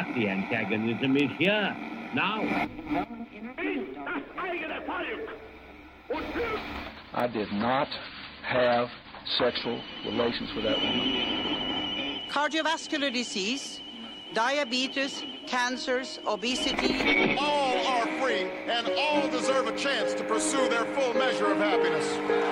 But the antagonism is here, now. I did not have sexual relations with that woman. Cardiovascular disease, diabetes, cancers, obesity. All are free and all deserve a chance to pursue their full measure of happiness.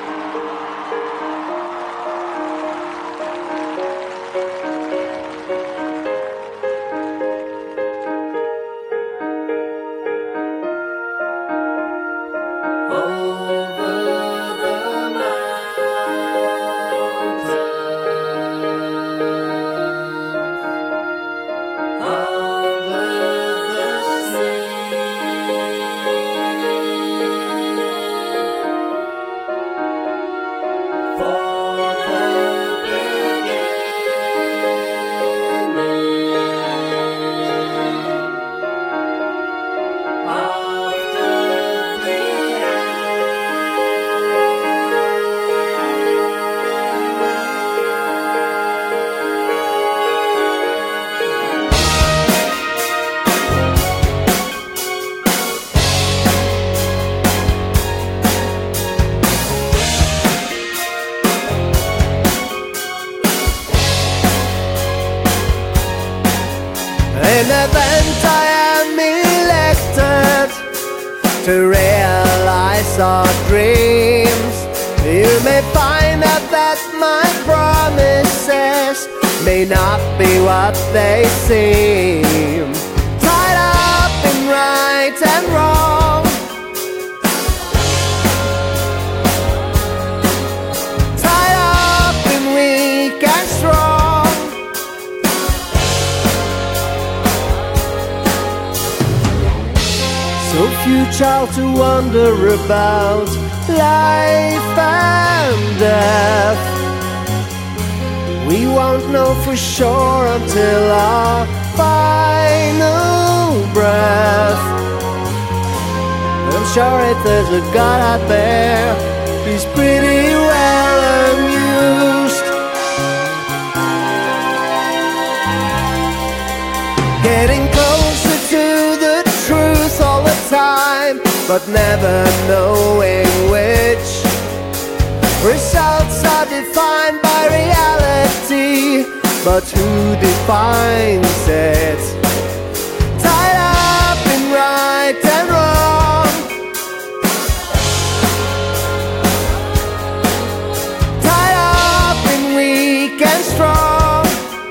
In event I am elected to realize our dreams, you may find out that my promises may not be what they seem. Tied up in right and wrong, tied up in weak and strong. So futile to wonder about life and death. We won't know for sure until our final breath. I'm sure if there's a God out there, he's pretty well amused. Getting closer to the truth all the time, but never knowing which. Results are defined by reality, but who defines it? Tied up in right and wrong, tied up in weak and strong.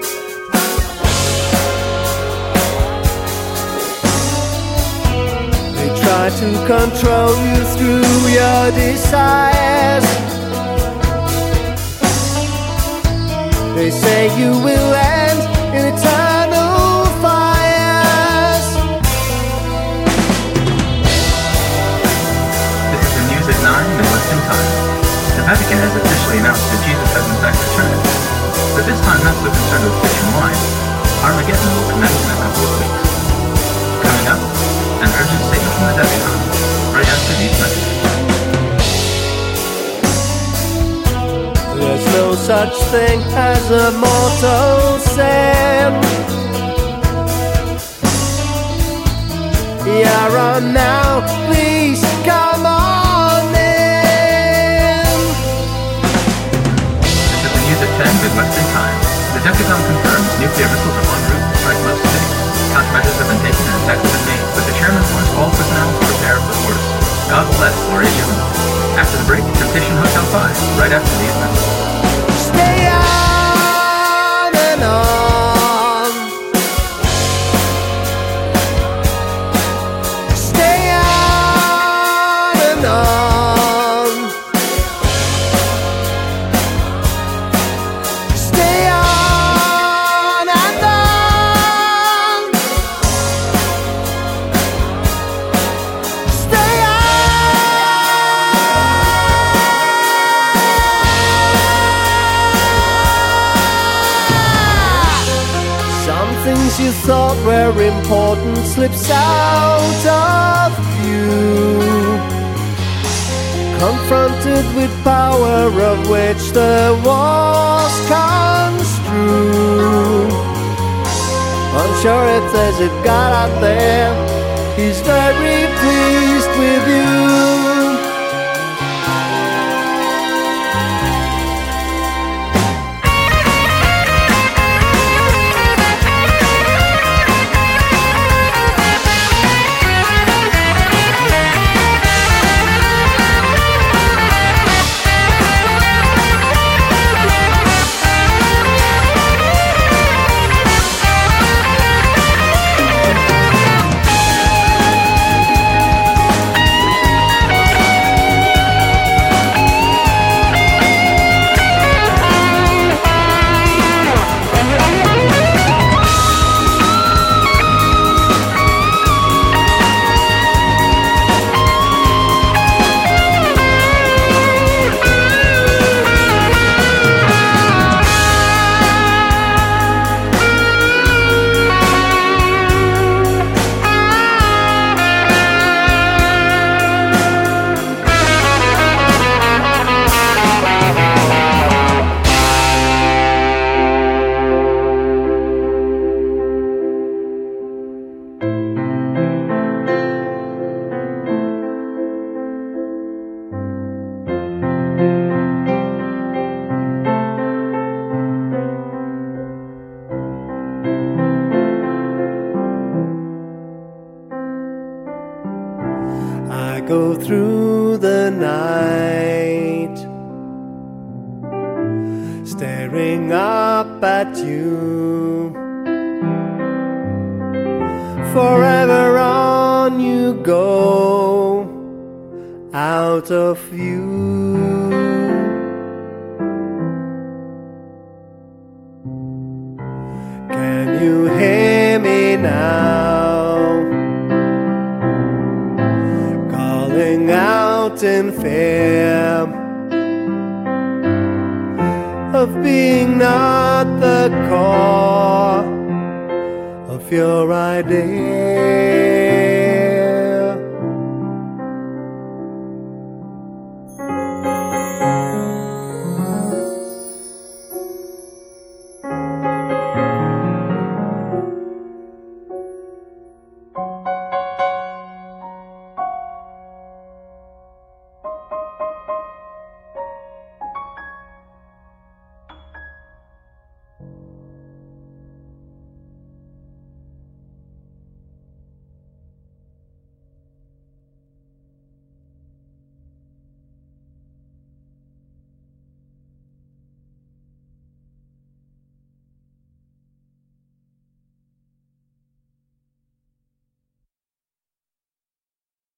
They try to control you through your desires. They say you will end in eternal fires. This is the news at 9 Midwestern time. The Vatican has officially announced that Jesus has in fact returned. But this time not so concerned with fish and wine. Armageddon will commence in a couple of weeks. Coming up, an urgent statement from the Debutante, right after these messages. There's no such thing as a mortal sin. You're on now, please come on in. This is the news at 10 Midwestern time. The Debutante confirms nuclear missiles are en route to strike most cities. Countermeasures have been taken and attacks have been made, but the chairman warns all personnel to prepare for the worst. God bless Gloria June. After the break, Temptation Hotel 5, right after these messages. Stay on and on. Stay on and on. Stay on and on. Stay on. Things you thought were important slips out of view. Confronted with power of which the walls construe. sure if there's a God out there, He's very pleased with you. I go through the night, staring up at you. Forever on you go, out of view. Can you hear me now? Calling out in fear of being not the core of your identity.